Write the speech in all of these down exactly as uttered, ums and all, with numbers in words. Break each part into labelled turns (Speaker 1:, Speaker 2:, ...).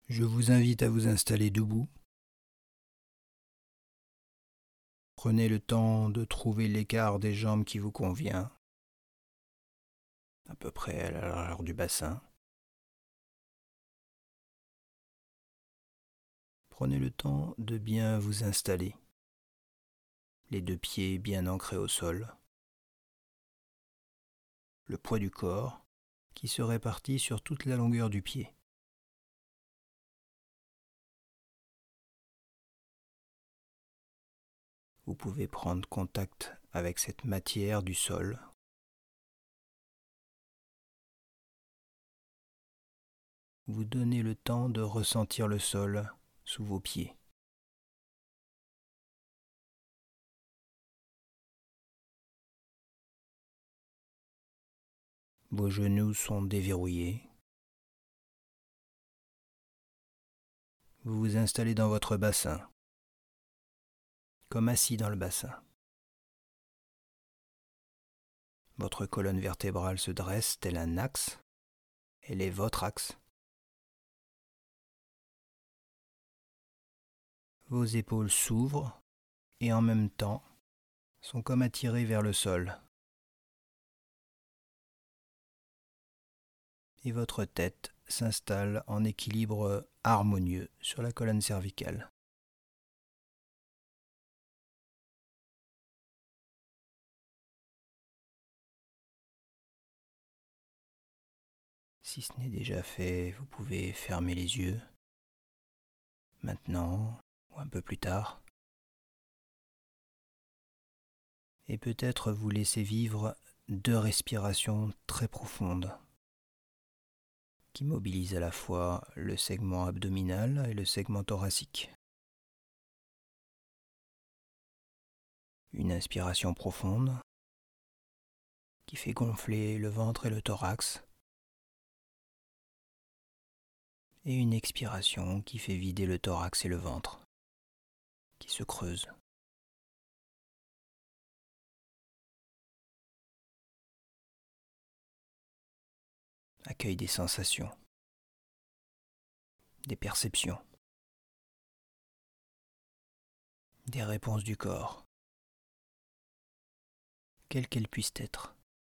Speaker 1: Je vous invite à vous installer debout. Prenez le temps de trouver l'écart des jambes qui vous convient, à peu près à la largeur du bassin. Prenez le temps de bien vous installer, les deux pieds bien ancrés au sol, le poids du corps qui se répartit sur toute la longueur du pied. Vous pouvez prendre contact avec cette matière du sol. Vous donnez le temps de ressentir le sol sous vos pieds. Vos genoux sont déverrouillés. Vous vous installez dans votre bassin, comme assis dans le bassin. Votre colonne vertébrale se dresse tel un axe. Elle est votre axe. Vos épaules s'ouvrent et en même temps sont comme attirées vers le sol. Et votre tête s'installe en équilibre harmonieux sur la colonne cervicale. Si ce n'est déjà fait, vous pouvez fermer les yeux, maintenant ou un peu plus tard, et peut-être vous laisser vivre deux respirations très profondes qui mobilisent à la fois le segment abdominal et le segment thoracique. Une inspiration profonde qui fait gonfler le ventre et le thorax, et une expiration qui fait vider le thorax et le ventre, qui se creusent. Accueille des sensations, des perceptions, des réponses du corps, quelles qu'elles puissent être.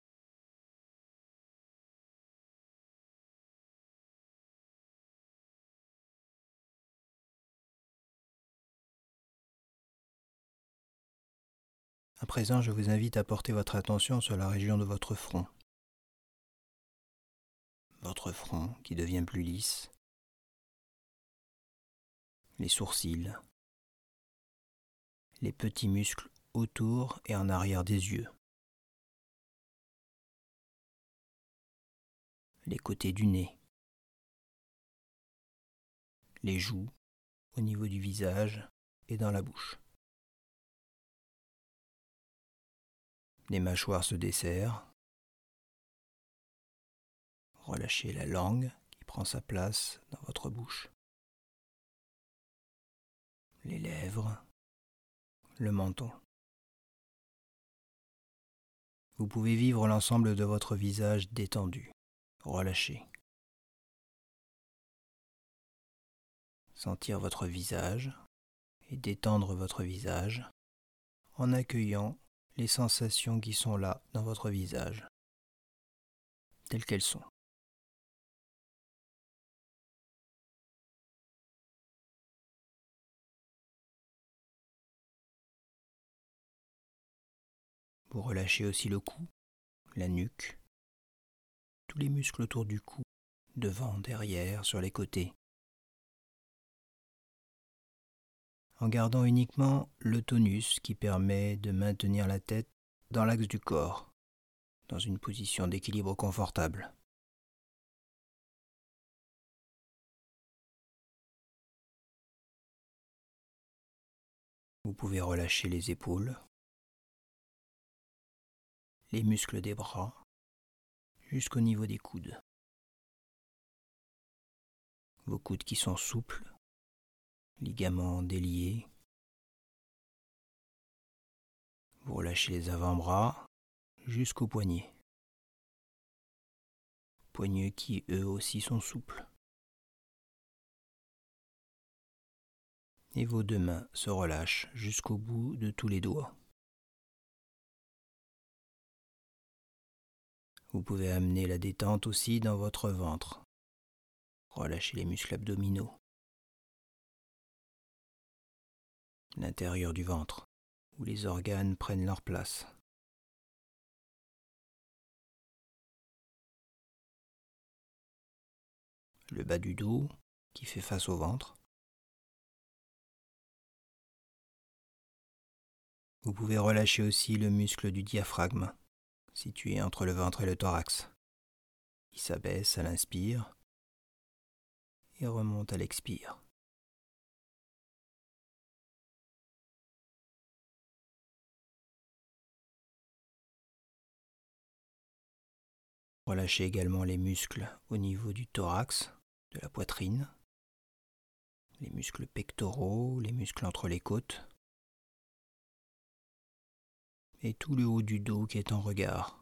Speaker 1: À présent, je vous invite à porter votre attention sur la région de votre front. Votre front qui devient plus lisse, les sourcils, les petits muscles autour et en arrière des yeux, les côtés du nez, les joues au niveau du visage et dans la bouche. Les mâchoires se desserrent. Relâchez la langue qui prend sa place dans votre bouche. Les lèvres, le menton. Vous pouvez vivre l'ensemble de votre visage détendu, relâché. Sentir votre visage et détendre votre visage en accueillant les sensations qui sont là dans votre visage, telles qu'elles sont. Vous relâchez aussi le cou, la nuque, tous les muscles autour du cou, devant, derrière, sur les côtés, en gardant uniquement le tonus qui permet de maintenir la tête dans l'axe du corps, dans une position d'équilibre confortable. Vous pouvez relâcher les épaules, les muscles des bras, jusqu'au niveau des coudes. Vos coudes qui sont souples, ligaments déliés. Vous relâchez les avant-bras jusqu'aux poignets. Poignets qui eux aussi sont souples. et vos deux mains se relâchent jusqu'au bout de tous les doigts. Vous pouvez amener la détente aussi dans votre ventre. Relâchez les muscles abdominaux, l'intérieur du ventre, où les organes prennent leur place. Le bas du dos qui fait face au ventre. Vous pouvez relâcher aussi le muscle du diaphragme, situé entre le ventre et le thorax. Il s'abaisse à l'inspire et remonte à l'expire. Relâchez également les muscles au niveau du thorax, de la poitrine, les muscles pectoraux, les muscles entre les côtes, et tout le haut du dos qui est en regard.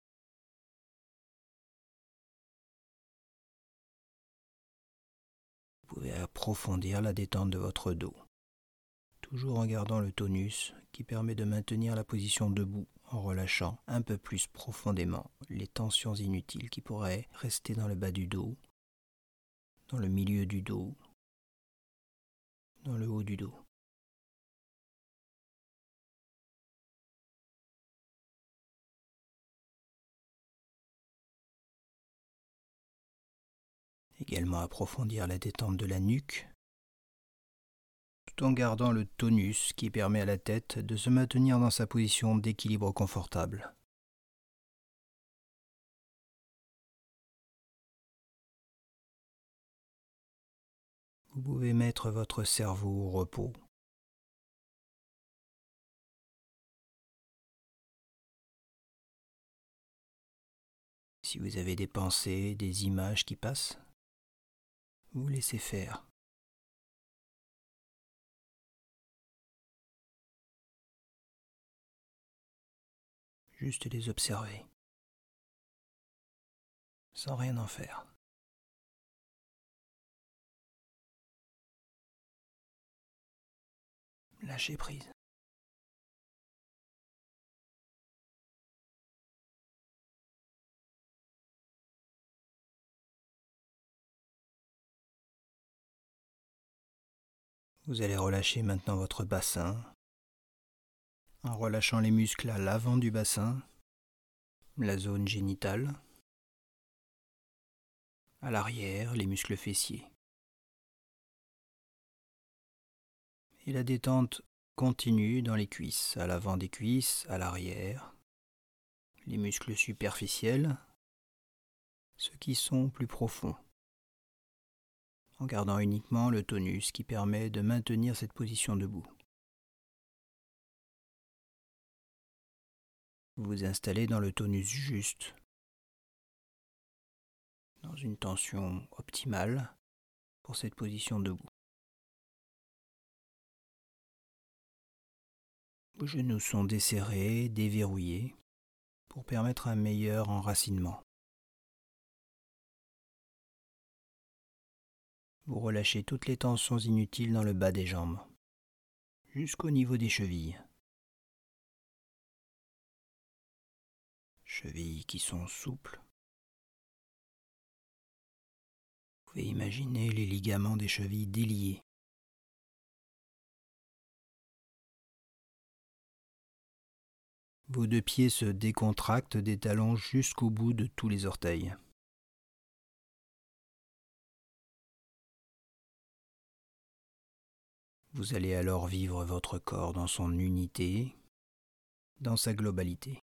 Speaker 1: Vous pouvez approfondir la détente de votre dos, toujours en gardant le tonus qui permet de maintenir la position debout en relâchant un peu plus profondément les tensions inutiles qui pourraient rester dans le bas du dos, dans le milieu du dos, dans le haut du dos. Également approfondir la détente de la nuque, tout en gardant le tonus qui permet à la tête de se maintenir dans sa position d'équilibre confortable. Vous pouvez mettre votre cerveau au repos. Si vous avez des pensées, des images qui passent, vous laissez faire. Juste les observer, sans rien en faire. Lâchez prise. Vous allez relâcher maintenant votre bassin, en relâchant les muscles à l'avant du bassin, la zone génitale, à l'arrière, les muscles fessiers. Et la détente continue dans les cuisses, à l'avant des cuisses, à l'arrière, les muscles superficiels, ceux qui sont plus profonds, en gardant uniquement le tonus qui permet de maintenir cette position debout. Vous vous installez dans le tonus juste, dans une tension optimale pour cette position debout. Vos genoux sont desserrés, déverrouillés, pour permettre un meilleur enracinement. Vous relâchez toutes les tensions inutiles dans le bas des jambes, jusqu'au niveau des chevilles. Chevilles qui sont souples. Vous pouvez imaginer les ligaments des chevilles déliés. Vos deux pieds se décontractent des talons jusqu'au bout de tous les orteils. Vous allez alors vivre votre corps dans son unité, dans sa globalité.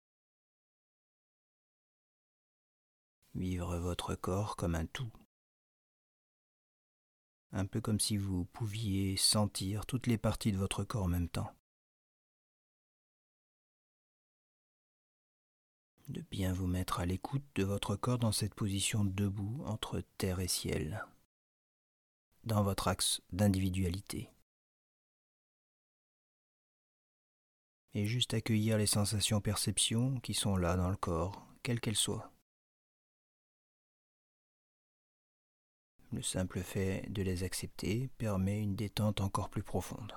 Speaker 1: Vivre votre corps comme un tout. Un peu comme si vous pouviez sentir toutes les parties de votre corps en même temps. De bien vous mettre à l'écoute de votre corps dans cette position debout entre terre et ciel, dans votre axe d'individualité. Et juste accueillir les sensations-perceptions qui sont là dans le corps, quelles qu'elles soient. Le simple fait de les accepter permet une détente encore plus profonde.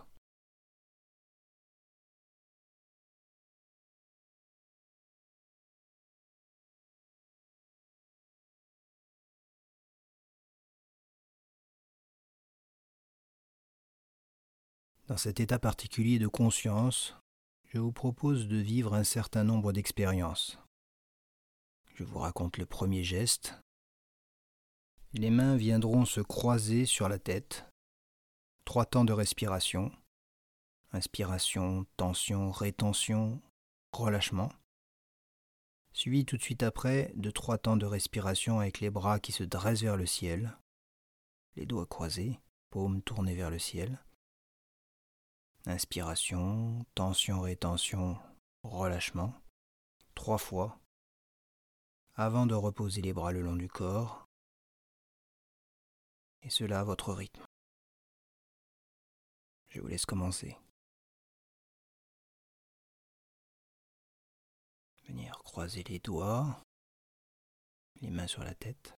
Speaker 1: Dans cet état particulier de conscience, je vous propose de vivre un certain nombre d'expériences. Je vous raconte le premier geste. Les mains viendront se croiser sur la tête. Trois temps de respiration. Inspiration, tension, rétention, relâchement. Suivi tout de suite après de trois temps de respiration avec les bras qui se dressent vers le ciel. Les doigts croisés, paumes tournées vers le ciel. Inspiration, tension, rétention, relâchement. Trois fois. Avant de reposer les bras le long du corps. Et cela à votre rythme. Je vous laisse commencer. Venir croiser les doigts, les mains sur la tête.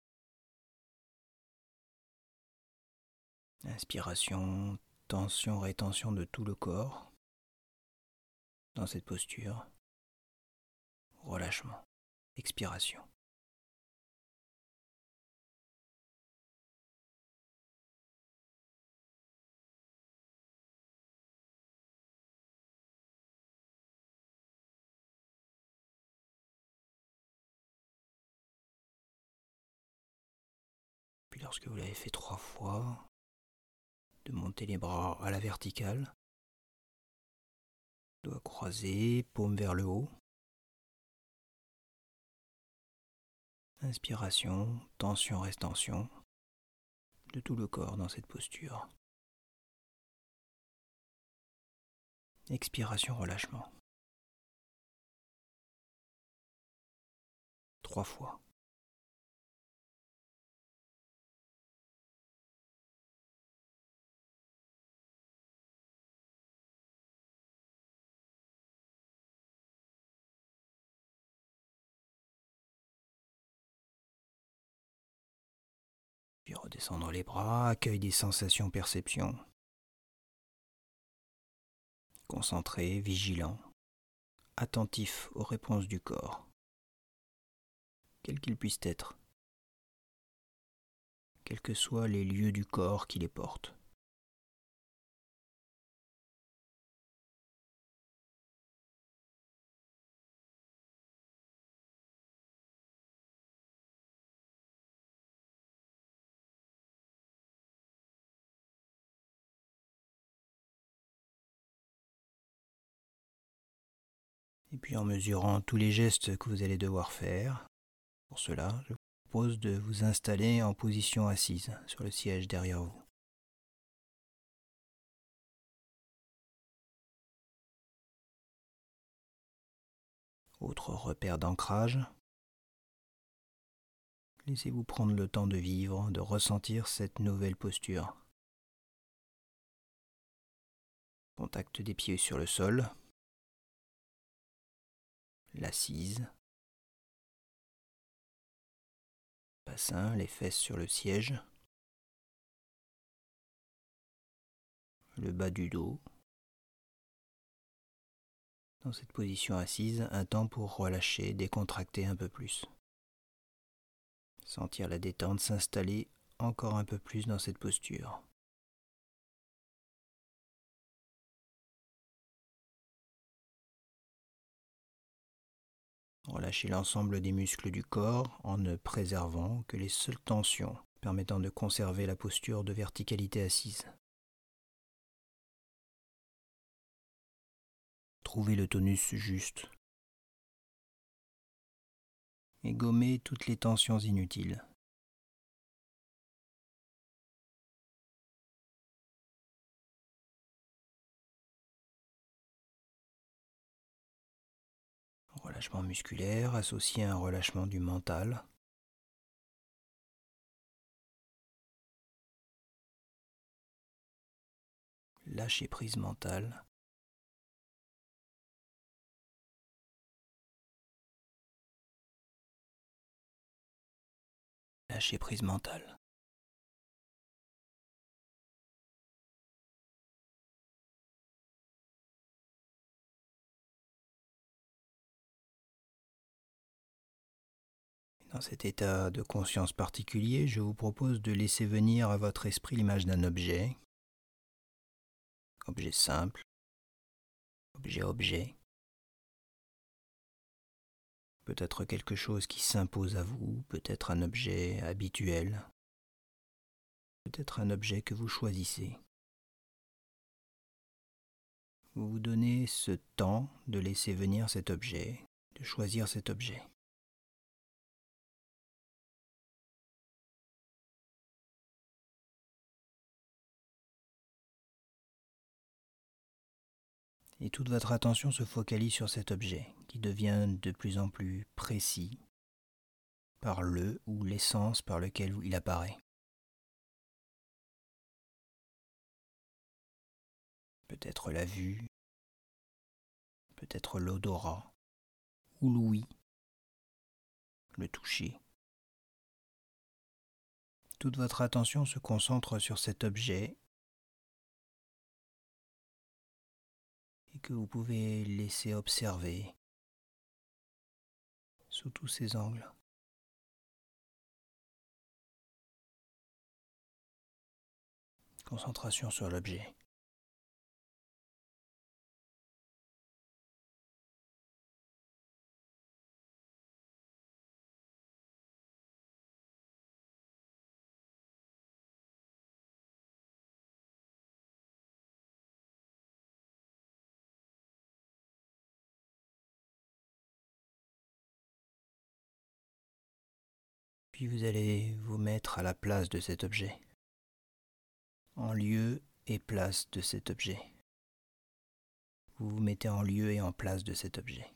Speaker 1: Inspiration, tension, rétention de tout le corps. Dans cette posture. Relâchement, expiration. Puis lorsque vous l'avez fait trois fois, de monter les bras à la verticale, doigts croisés, paumes vers le haut. Inspiration, tension, restention de tout le corps dans cette posture. Expiration, relâchement. Trois fois. Puis redescendre les bras, accueil des sensations, perceptions. Concentré, vigilant, attentif aux réponses du corps, quels qu'ils puissent être, quels que soient les lieux du corps qui les portent. Et puis en mesurant tous les gestes que vous allez devoir faire, pour cela, je vous propose de vous installer en position assise sur le siège derrière vous. Autre repère d'ancrage, laissez-vous prendre le temps de vivre, de ressentir cette nouvelle posture. Contact des pieds sur le sol, l'assise, bassin, les fesses sur le siège, le bas du dos. Dans cette position assise, un temps pour relâcher, décontracter un peu plus. Sentir la détente s'installer encore un peu plus dans cette posture. Relâchez l'ensemble des muscles du corps en ne préservant que les seules tensions permettant de conserver la posture de verticalité assise. Trouvez le tonus juste et gommez toutes les tensions inutiles. Relâchement musculaire associé à un relâchement du mental. Lâcher prise mentale. Lâcher prise mentale. Dans cet état de conscience particulier, je vous propose de laisser venir à votre esprit l'image d'un objet, objet simple, objet-objet, peut-être quelque chose qui s'impose à vous, peut-être un objet habituel, peut-être un objet que vous choisissez. Vous vous donnez ce temps de laisser venir cet objet, de choisir cet objet. Et toute votre attention se focalise sur cet objet, qui devient de plus en plus précis par le ou l'essence par lequel il apparaît. Peut-être la vue, peut-être l'odorat, ou l'ouïe, le toucher. Toute votre attention se concentre sur cet objet et que vous pouvez laisser observer sous tous ses angles. Concentration sur l'objet. Puis vous allez vous mettre à la place de cet objet, en lieu et place de cet objet. Vous vous mettez en lieu et en place de cet objet.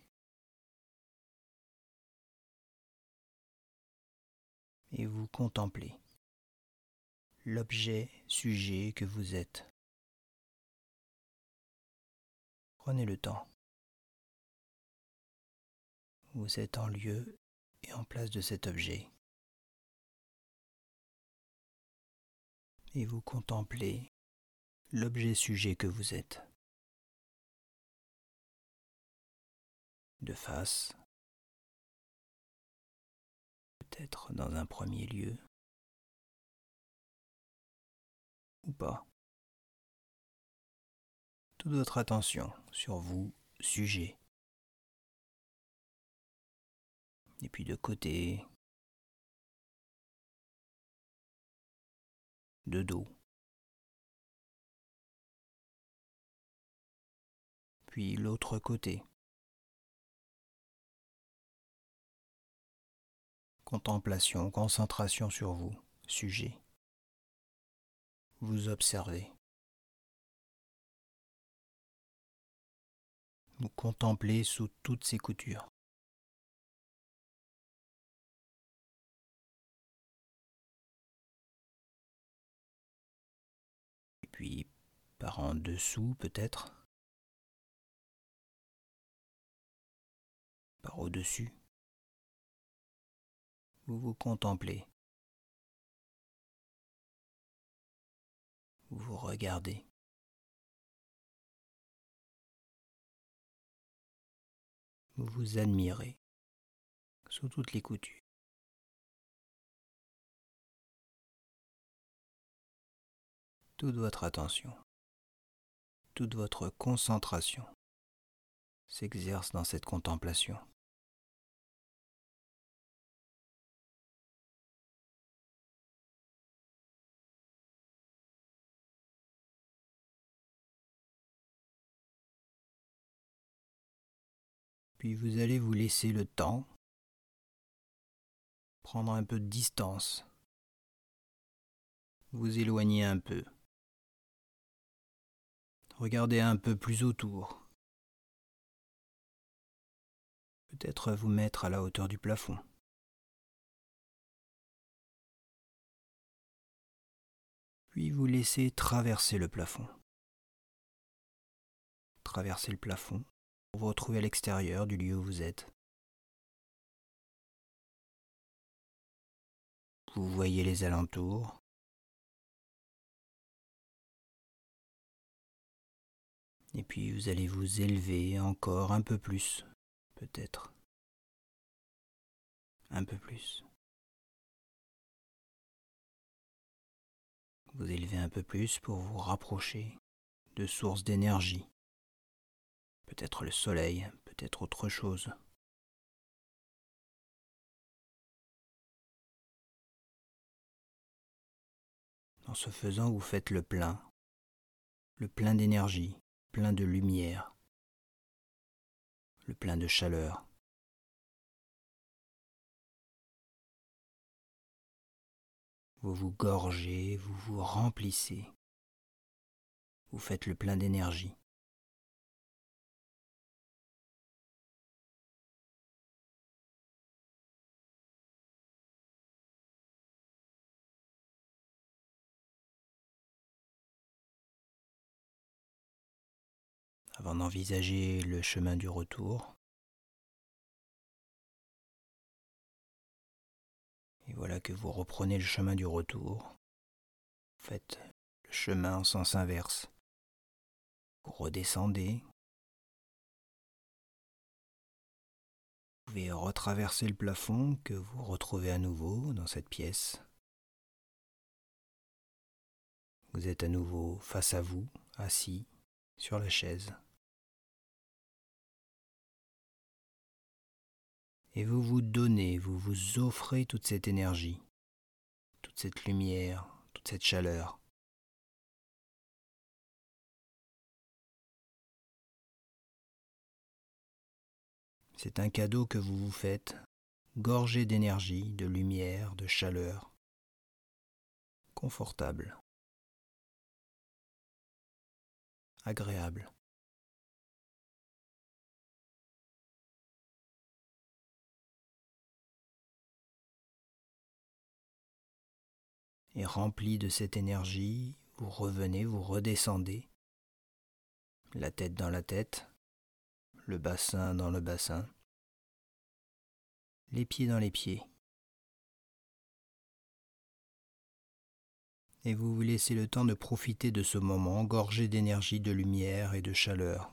Speaker 1: Et vous contemplez l'objet sujet que vous êtes. Prenez le temps. Vous êtes en lieu et en place de cet objet. Et vous contemplez l'objet sujet que vous êtes. De face, peut-être dans un premier lieu, ou pas. Toute votre attention sur vous, sujet. Et puis de côté, de dos. Puis l'autre côté. Contemplation, concentration sur vous, sujet. Vous observez. Vous contemplez sous toutes ses coutures. Et puis par en dessous peut-être. Par au-dessus. Vous vous contemplez. Vous vous regardez. Vous vous admirez sous toutes les coutures. Toute votre attention, toute votre concentration s'exerce dans cette contemplation. Puis vous allez vous laisser le temps, prendre un peu de distance, vous éloigner un peu, regardez un peu plus autour, peut-être vous mettre à la hauteur du plafond. Puis vous laissez traverser le plafond. Traverser le plafond pour vous retrouver à l'extérieur du lieu où vous êtes. Vous voyez les alentours. Et puis vous allez vous élever encore un peu plus, peut-être. Un peu plus. Vous élevez un peu plus pour vous rapprocher de sources d'énergie. Peut-être le soleil, peut-être autre chose. En ce faisant, vous faites le plein, le plein d'énergie, plein de lumière, le plein de chaleur. Vous vous gorgez, vous vous remplissez, vous faites le plein d'énergie. Avant d'envisager le chemin du retour. Et voilà que vous reprenez le chemin du retour. Faites le chemin en sens inverse. Vous redescendez. Vous pouvez retraverser le plafond que vous retrouvez à nouveau dans cette pièce. Vous êtes à nouveau face à vous, assis sur la chaise. Et vous vous donnez, vous vous offrez toute cette énergie, toute cette lumière, toute cette chaleur. C'est un cadeau que vous vous faites, gorgé d'énergie, de lumière, de chaleur, confortable, agréable. Et rempli de cette énergie, vous revenez, vous redescendez, la tête dans la tête, le bassin dans le bassin, les pieds dans les pieds. Et vous vous laissez le temps de profiter de ce moment gorgé d'énergie, de lumière et de chaleur.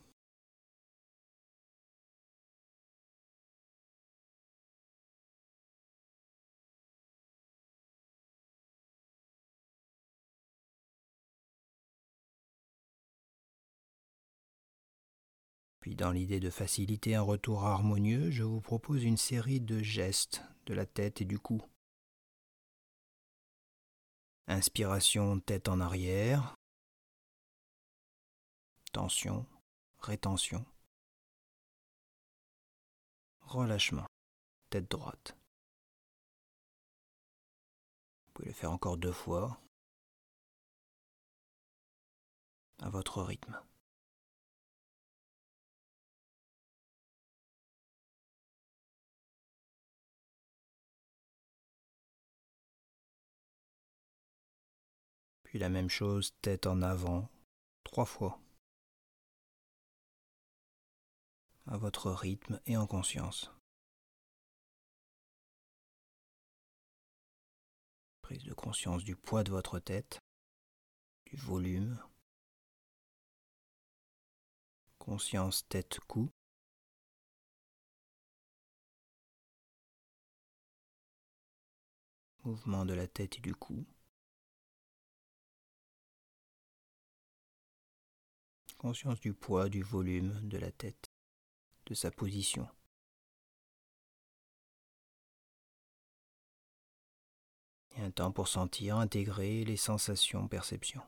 Speaker 1: Puis dans l'idée de faciliter un retour harmonieux, je vous propose une série de gestes de la tête et du cou. Inspiration tête en arrière, tension, rétention, relâchement, tête droite. Vous pouvez le faire encore deux fois, à votre rythme. Puis la même chose, tête en avant, trois fois, à votre rythme et en conscience. Prise de conscience du poids de votre tête, du volume, conscience tête-cou, mouvement de la tête et du cou, conscience du poids, du volume de la tête, de sa position. Et un temps pour sentir, intégrer les sensations, perceptions.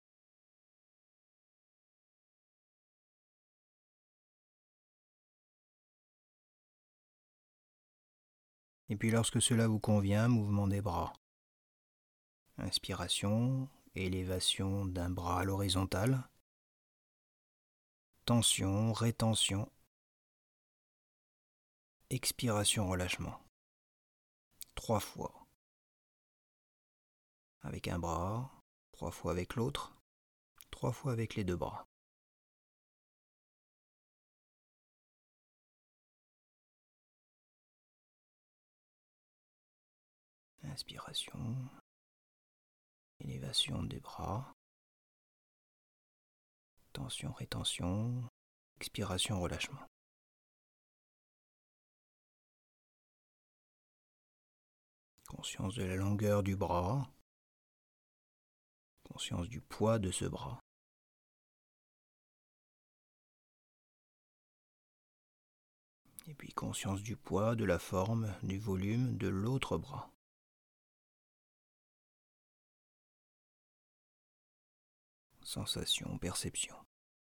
Speaker 1: Et puis lorsque cela vous convient, mouvement des bras. Inspiration, élévation d'un bras à l'horizontale. Tension, rétention. Expiration, relâchement. Trois fois. Avec un bras, trois fois avec l'autre, trois fois avec les deux bras. Inspiration, élévation des bras, tension, rétention, expiration, relâchement. Conscience de la longueur du bras, Conscience du poids de ce bras. Et puis conscience du poids, de la forme, du volume de l'autre bras. Sensation, perception.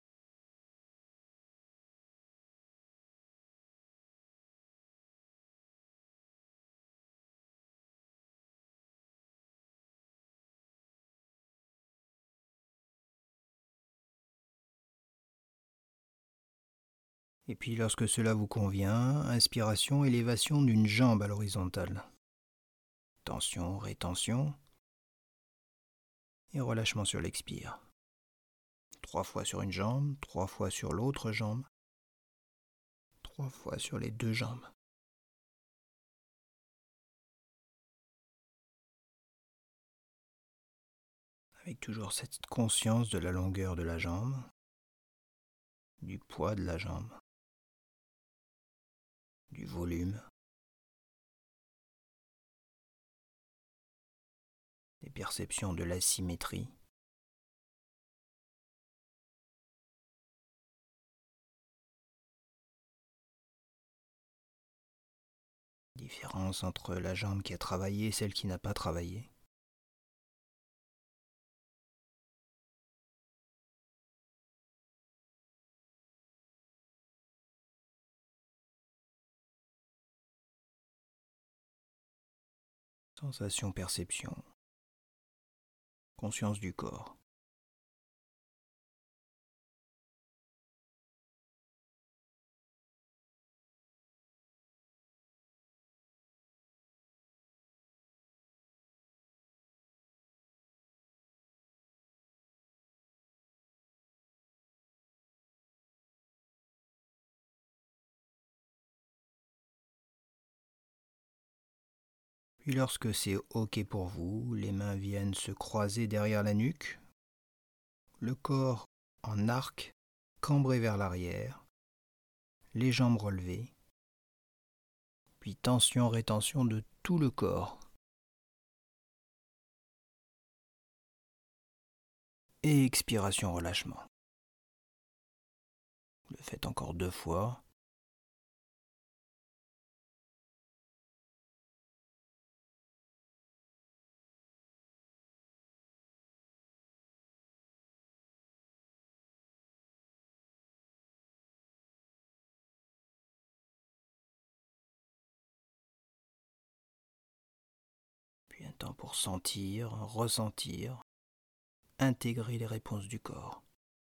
Speaker 1: Et puis lorsque cela vous convient, inspiration, élévation d'une jambe à l'horizontale. Tension, rétention. Et relâchement sur l'expire. Trois fois sur une jambe, trois fois sur l'autre jambe. Trois fois sur les deux jambes. Avec toujours cette conscience de la longueur de la jambe, du poids de la jambe, du volume, des perceptions de l'asymétrie. Différence entre la jambe qui a travaillé et celle qui n'a pas travaillé. Sensation, perception. Conscience du corps. Puis lorsque c'est OK pour vous, les mains viennent se croiser derrière la nuque, le corps en arc, cambré vers l'arrière, les jambes relevées, puis tension, rétention de tout le corps. Et expiration, relâchement. Vous le faites encore deux fois. Puis un temps pour sentir, ressentir, intégrer les réponses du corps.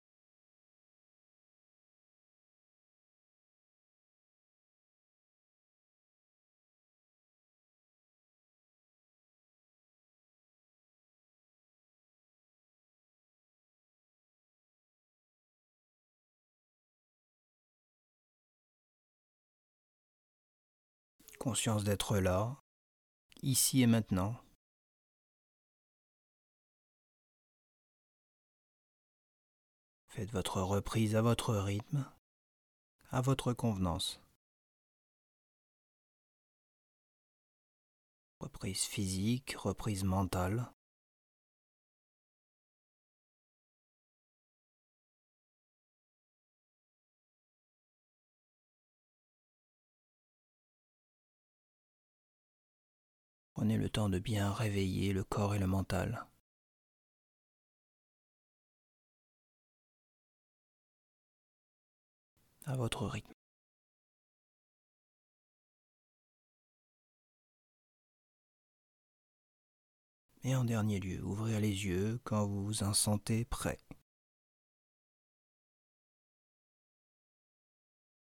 Speaker 1: Conscience d'être là, ici et maintenant. Faites votre reprise à votre rythme, à votre convenance. Reprise physique, reprise mentale. Prenez le temps de bien réveiller le corps et le mental. À votre rythme. Et en dernier lieu, ouvrir les yeux quand vous vous en sentez prêt.